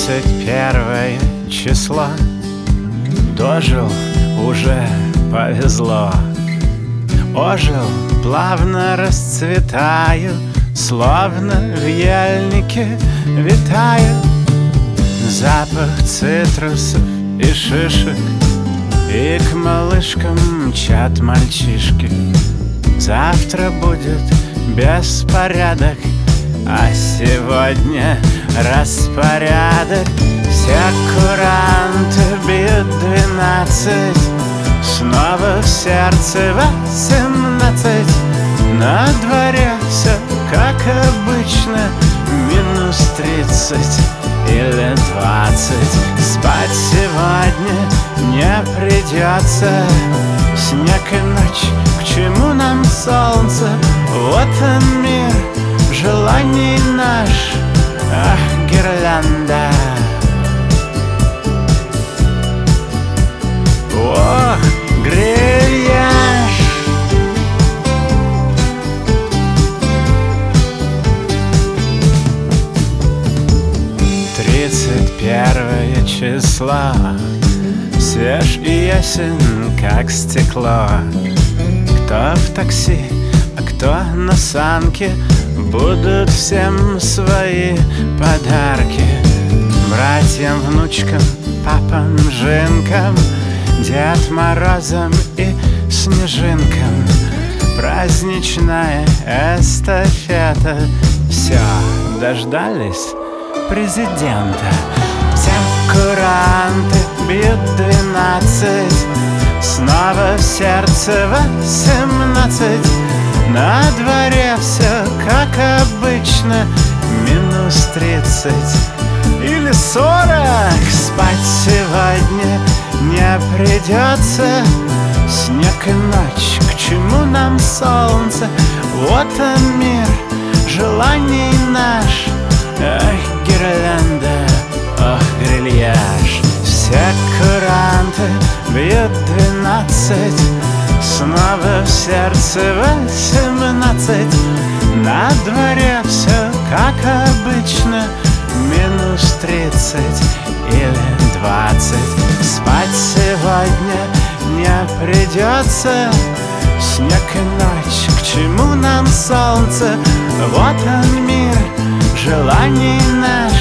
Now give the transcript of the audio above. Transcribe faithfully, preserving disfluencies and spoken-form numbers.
Тридцать первое число. Дожил, уже повезло. Ожил, плавно расцветаю, словно в ельнике витаю. Запах цитрусов и шишек, и к малышкам мчат мальчишки. Завтра будет беспорядок, а сегодня распорядок. Все куранты бьют двенадцать, снова в сердце восемнадцать. На дворе все как обычно, минус тридцать или двадцать. Спать сегодня не придется. Снег и ночь, к чему нам солнце? Вот он мир желаний наш, ах, гирлянда. Ох, грильяж. Тридцать первое число. Свеж и ясен, как стекло. Кто в такси, а кто на санке, будут всем свои подарки. Братьям, внучкам, папам, жинкам, Дед Морозом и снежинкам. Праздничная эстафета. Все, дождались президента. Все куранты бьют двенадцать, снова в сердце восемнадцать. На дворе все как обычно, минус тридцать или сорок. Спать сегодня не придется. Снег и ночь, к чему нам солнце? Вот он мир желаний наш, ах, гирлянда, ох, грильяж. Все куранты бьют двенадцать, снова в сердце восемнадцать. На дворе все как обычно, минус тридцать или двадцать. Спать сегодня не придется. Снег и ночь, к чему нам солнце? Вот он мир желаний наш,